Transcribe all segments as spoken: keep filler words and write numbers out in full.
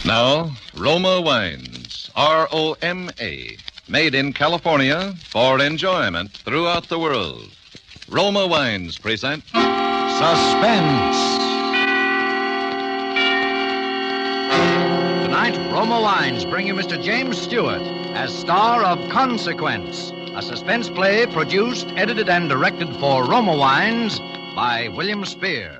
Now, Roma Wines, R O M A, made in California for enjoyment throughout the world. Roma Wines present Suspense. Tonight, Roma Wines bring you Mister James Stewart as star of Consequence, a suspense play produced, edited, and directed for Roma Wines by William Spear.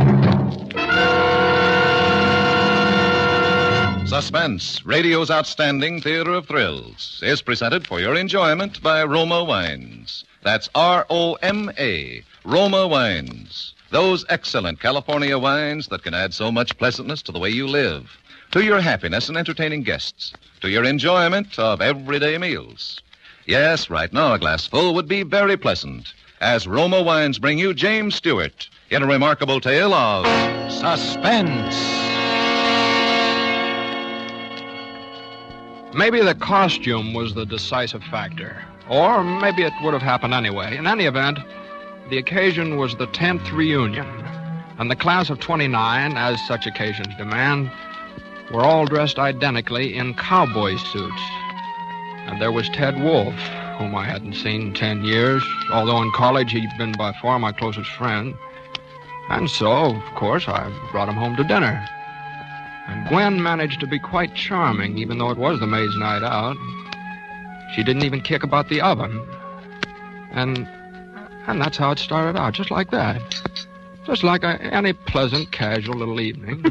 Suspense, radio's outstanding theater of thrills, is presented for your enjoyment by Roma Wines. That's R O M A, Roma Wines. Those excellent California wines that can add so much pleasantness to the way you live, to your happiness in entertaining guests, to your enjoyment of everyday meals. Yes, right now a glass full would be very pleasant, as Roma Wines bring you James Stewart in a remarkable tale of suspense. Maybe the costume was the decisive factor. Or maybe it would have happened anyway. In any event, the occasion was the tenth reunion. And the class of twenty-nine, as such occasions demand, were all dressed identically in cowboy suits. And there was Ted Wolfe, whom I hadn't seen in ten years, although in college he'd been by far my closest friend. And so, of course, I brought him home to dinner. And Gwen managed to be quite charming, even though it was the maid's night out. She didn't even kick about the oven. And and that's how it started out, just like that. Just like a, any pleasant, casual little evening.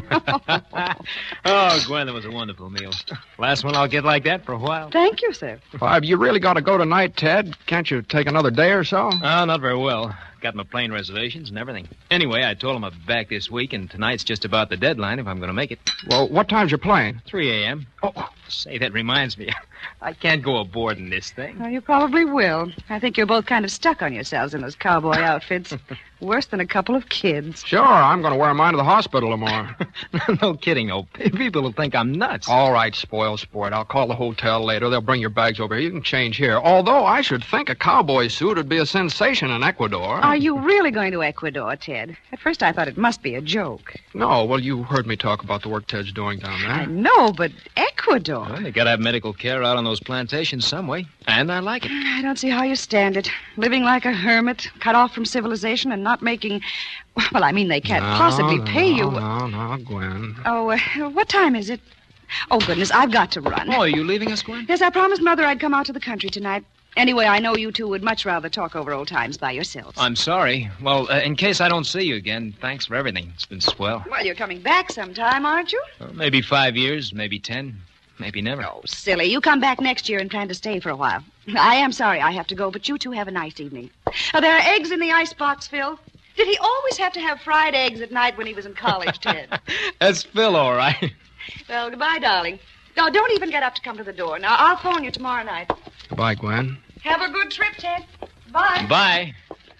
Oh, Gwen, that was a wonderful meal. Last one I'll get like that for a while. Thank you, sir. Well, have you really got to go tonight, Ted? Can't you take another day or so? Oh, not very well. Got my plane reservations and everything. Anyway, I told him I'd be back this week, and tonight's just about the deadline if I'm going to make it. Well, what time's your plane? three a.m. Oh, say, that reminds me. I can't go aboard in this thing. Well, you probably will. I think you're both kind of stuck on yourselves in those cowboy outfits. Worse than a couple of kids. Sure, I'm going to wear mine to the hospital tomorrow. No kidding, no. People will think I'm nuts. All right, spoil sport. I'll call the hotel later. They'll bring your bags over here. You can change here. Although I should think a cowboy suit would be a sensation in Ecuador. Are you really going to Ecuador, Ted? At first I thought it must be a joke. No, well, you heard me talk about the work Ted's doing down there. I know, but Ecuador? Well, you got to have medical care out on those plantations some way, and I like it. I don't see how you stand it. Living like a hermit, cut off from civilization, and not making... Well, I mean, they can't no, possibly no, pay you... No, no, Gwen. Oh, uh, what time is it? Oh, goodness, I've got to run. Oh, are you leaving us, Gwen? Yes, I promised Mother I'd come out to the country tonight. Anyway, I know you two would much rather talk over old times by yourselves. I'm sorry. Well, uh, in case I don't see you again, thanks for everything. It's been swell. Well, you're coming back sometime, aren't you? Well, maybe five years, maybe ten, maybe never. Oh, silly. You come back next year and plan to stay for a while. I am sorry I have to go, but you two have a nice evening. Oh, there are eggs in the icebox, Phil. Did he always have to have fried eggs at night when he was in college, Ted? That's Phil, all right. Well, goodbye, darling. No, don't even get up to come to the door. Now, I'll phone you tomorrow night. Goodbye, Gwen. Have a good trip, Ted. Bye. Bye.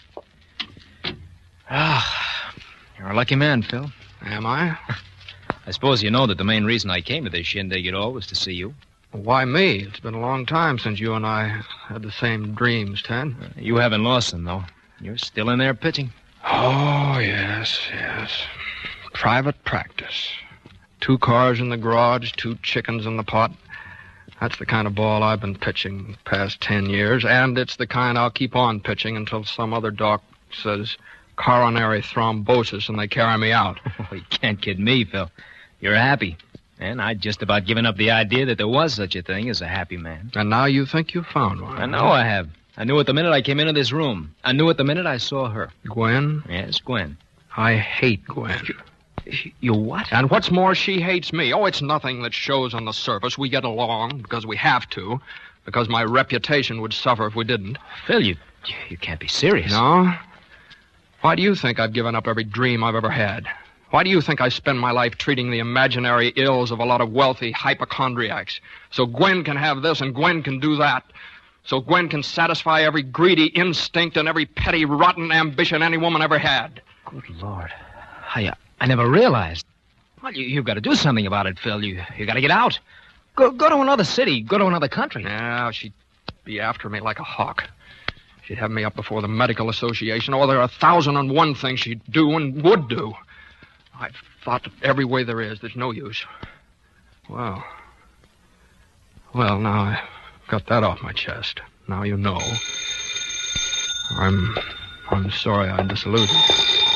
Ah, you're a lucky man, Phil. Am I? I suppose you know that the main reason I came to this shindig at all was to see you. Why me? It's been a long time since you and I had the same dreams, Ted. Uh, you haven't lost them, though. You're still in there pitching. Oh, yes, yes. Private practice. Two cars in the garage, two chickens in the pot. That's the kind of ball I've been pitching the past ten years, and it's the kind I'll keep on pitching until some other doc says coronary thrombosis and they carry me out. Oh, you can't kid me, Phil. You're happy. And I'd just about given up the idea that there was such a thing as a happy man. And now you think you've found one. I know I have. I knew it the minute I came into this room. I knew it the minute I saw her. Gwen? Yes, Gwen. I hate Gwen. You, you what? And what's more, she hates me. Oh, it's nothing that shows on the surface. We get along because we have to, because my reputation would suffer if we didn't. Phil, you, you can't be serious. No? Why do you think I've given up every dream I've ever had? Why do you think I spend my life treating the imaginary ills of a lot of wealthy hypochondriacs? So Gwen can have this and Gwen can do that. So Gwen can satisfy every greedy instinct and every petty, rotten ambition any woman ever had. Good Lord. I, I never realized. Well, you, you've got to do something about it, Phil. You, you got to get out. Go, go to another city. Go to another country. Yeah, she'd be after me like a hawk. She'd have me up before the medical association. Oh, there are a thousand and one things she'd do and would do. I've thought of every way there is. There's no use. Well. Well, now I've got that off my chest. Now you know. I'm... I'm sorry I disillusioned you.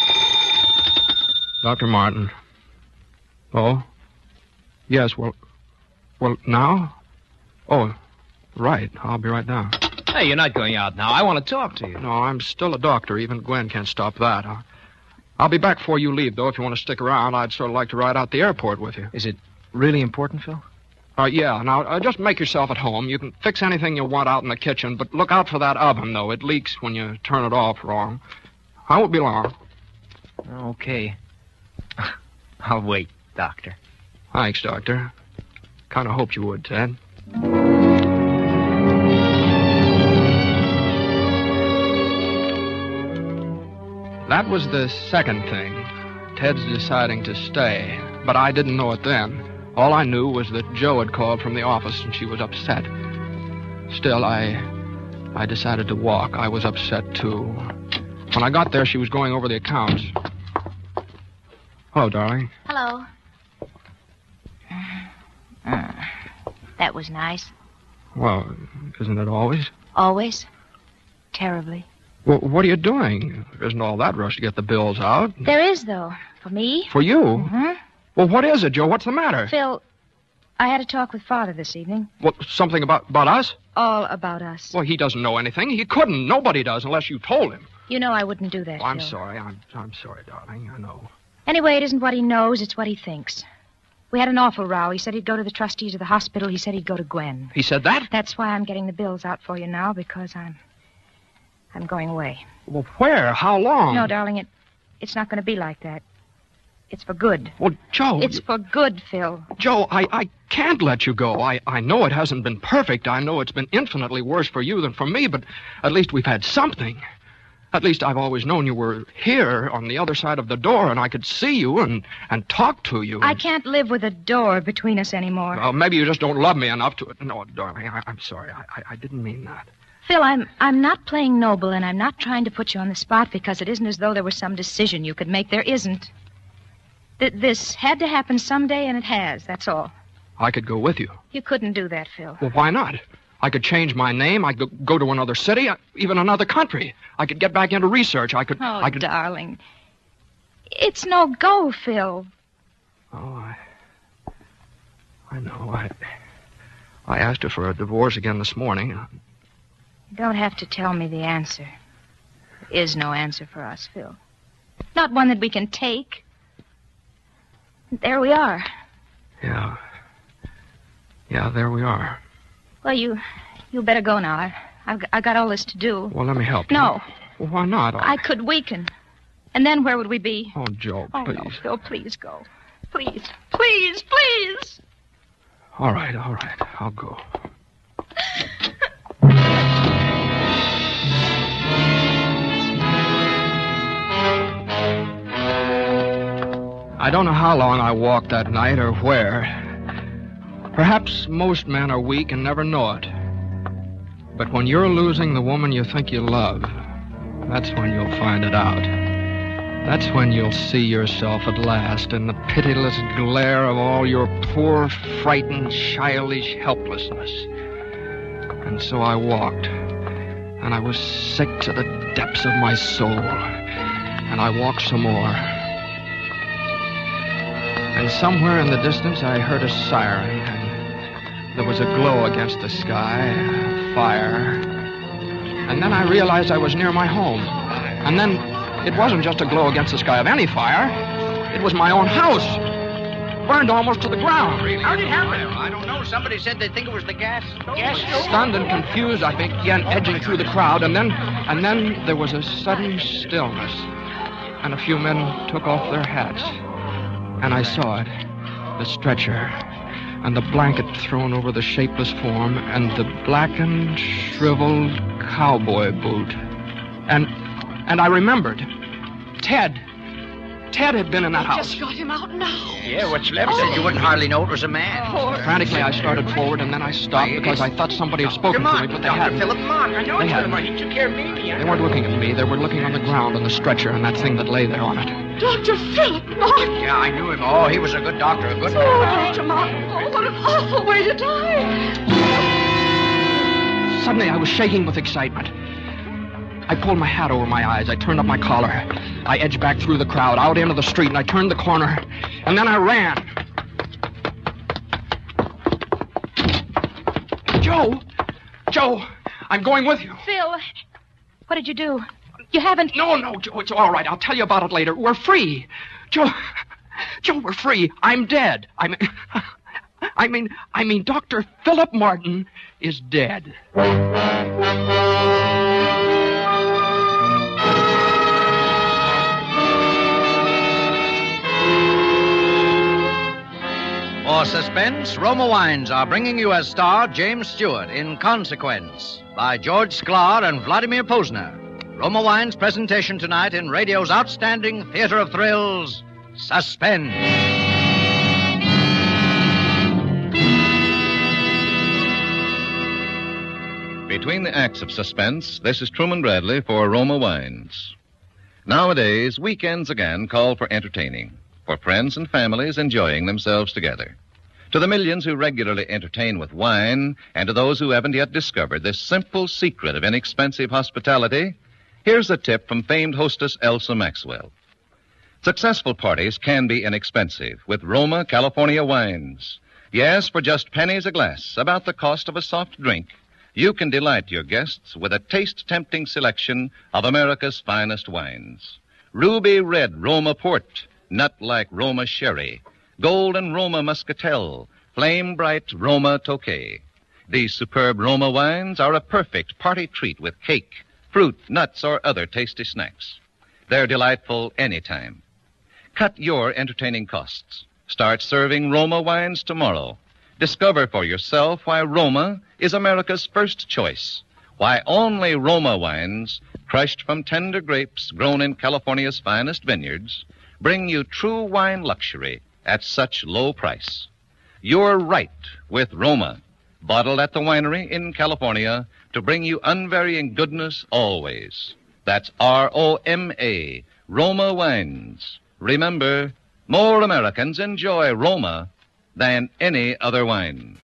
Doctor Martin. Oh? Yes, well... Well, now? Oh, right. I'll be right down. Hey, you're not going out now. I want to talk to you. No, I'm still a doctor. Even Gwen can't stop that. I'll, I'll be back before you leave, though. If you want to stick around, I'd sort of like to ride out the airport with you. Is it really important, Phil? Uh, yeah, now, uh, just make yourself at home. You can fix anything you want out in the kitchen, but look out for that oven, though. It leaks when you turn it off wrong. I won't be long. Okay. I'll wait, Doctor. Thanks, Doctor. Kind of hoped you would, Ted. That was the second thing, Ted's deciding to stay. But I didn't know it then. All I knew was that Jo had called from the office and she was upset. Still, I... I decided to walk. I was upset, too. When I got there, she was going over the accounts. Hello, darling. Hello. Uh, that was nice. Well, isn't it always? Always? Terribly. Well, what are you doing? There isn't all that rush to get the bills out. There is, though. For me. For you? Mm-hmm. Well, what is it, Jo? What's the matter? Phil, I had a talk with Father this evening. What, something about, about us? All about us. Well, he doesn't know anything. He couldn't. Nobody does unless you told him. You know I wouldn't do that, Oh, I'm Phil. sorry. I'm, I'm sorry, darling. I know. Anyway, it isn't what he knows, it's what he thinks. We had an awful row. He said he'd go to the trustees of the hospital. He said he'd go to Gwen. He said that? That's why I'm getting the bills out for you now, because I'm... I'm going away. Well, where? How long? No, darling, it, it's not going to be like that. It's for good. Well, Jo... It's for good, Phil. Jo, I, I can't let you go. I, I know it hasn't been perfect. I know it's been infinitely worse for you than for me, but at least we've had something. At least I've always known you were here on the other side of the door, and I could see you and, and talk to you. I can't live with a door between us anymore. Well, maybe you just don't love me enough to... No, darling, I, I'm sorry. I, I, I didn't mean that. Phil, I'm I'm not playing noble, and I'm not trying to put you on the spot because it isn't as though there was some decision you could make. There isn't. Th- this had to happen someday, and it has. That's all. I could go with you. You couldn't do that, Phil. Well, why not? I could change my name. I could go to another city, even another country. I could get back into research. I could... Oh, I could... darling. It's no go, Phil. Oh, I... I know. I... I asked her for a divorce again this morning. You don't have to tell me the answer. There is no answer for us, Phil. Not one that we can take. There we are. Yeah. Yeah, there we are. Well, you you better go now. I, I've, I got all this to do. Well, let me help you. No. Well, why not? I could weaken. And then where would we be? Oh, Jo, Oh, please. no, Phil, please go. Please, please, please. All right, all right. I'll go. I don't know how long I walked that night or where. Perhaps most men are weak and never know it. But when you're losing the woman you think you love, that's when you'll find it out. That's when you'll see yourself at last in the pitiless glare of all your poor, frightened, childish helplessness. And so I walked, and I was sick to the depths of my soul. And I walked some more. And somewhere in the distance I heard a siren, and there was a glow against the sky, a fire. And then I realized I was near my home. And then it wasn't just a glow against the sky of any fire. It was my own house. Burned almost to the ground. How did it happen? I don't know. Somebody said they think it was the gas. Gas stove? Stunned and confused, I began edging through the crowd, and then, and then there was a sudden stillness. And a few men took off their hats. And I saw it, the stretcher, and the blanket thrown over the shapeless form, and the blackened, shriveled cowboy boot. And and I remembered. Ted. Ted had been in that house. Just got him out now. Yeah, what's left? He said you wouldn't hardly know it was a man. Poor. Frantically, I started forward, and then I stopped because I thought somebody had spoken to me, but they hadn't. Philip, come on. I know They it's hadn't. Philip. He took care of me. They weren't looking at me. They were looking on the ground on the stretcher and that thing that lay there on it. Doctor Philip Martin. Yeah, I knew him. Oh, he was a good doctor, a good Oh, man. Doctor Martin. Oh, what an awful way to die. Suddenly, I was shaking with excitement. I pulled my hat over my eyes. I turned up my collar. I edged back through the crowd, out into the street, and I turned the corner. And then I ran. Joe! Joe! I'm going with you. Phil, what did you do? You haven't... No, no, Joe, it's all right. I'll tell you about it later. We're free. Joe, Joe, we're free. I'm dead. I mean, I mean, I mean, Doctor Philip Martin is dead. For suspense, Roma Wines are bringing you as star James Stewart in Consequence by George Sklar and Vladimir Posner. Roma Wines' presentation tonight in radio's outstanding theater of thrills, Suspense. Between the acts of suspense, this is Truman Bradley for Roma Wines. Nowadays, weekends again call for entertaining, for friends and families enjoying themselves together. To the millions who regularly entertain with wine, and to those who haven't yet discovered this simple secret of inexpensive hospitality, here's a tip from famed hostess Elsa Maxwell. Successful parties can be inexpensive with Roma California wines. Yes, for just pennies a glass, about the cost of a soft drink, you can delight your guests with a taste-tempting selection of America's finest wines. Ruby red Roma port, nut-like Roma sherry, golden Roma muscatel, flame-bright Roma Tokay. These superb Roma wines are a perfect party treat with cake, fruit, nuts, or other tasty snacks. They're delightful anytime. Cut your entertaining costs. Start serving Roma wines tomorrow. Discover for yourself why Roma is America's first choice. Why only Roma wines, crushed from tender grapes grown in California's finest vineyards, bring you true wine luxury at such low price. You're right with Roma, bottled at the winery in California to bring you unvarying goodness always. That's R O M A, Roma Wines. Remember, more Americans enjoy Roma than any other wine.